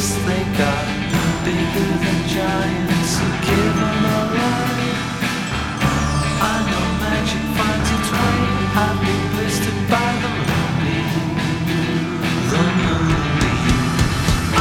yes they got bigger than giants who give them a run. I know magic finds its way, happy